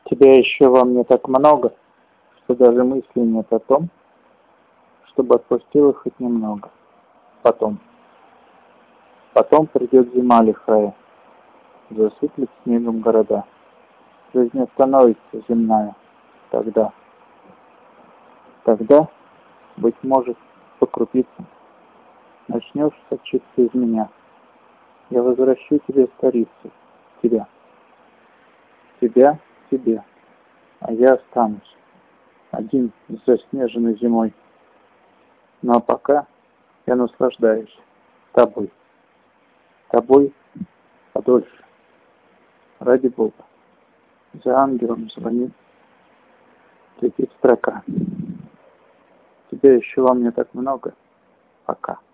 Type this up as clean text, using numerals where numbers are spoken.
Тебя еще во мне так много, что даже мысли нет о том, чтобы отпустила хоть немного. Потом придет зима лихая, засыплет снегом города. Жизнь остановится земная. Тогда, быть может, по крупицам начнешь сочиться из меня. Я возвращу тебе старицу, тебя, тебе, а я останусь один с заснеженной зимой. Ну а пока я наслаждаюсь тобой подольше. Ради Бога, за ангелом звонит, летит строка. Тебя еще во мне так много. Пока.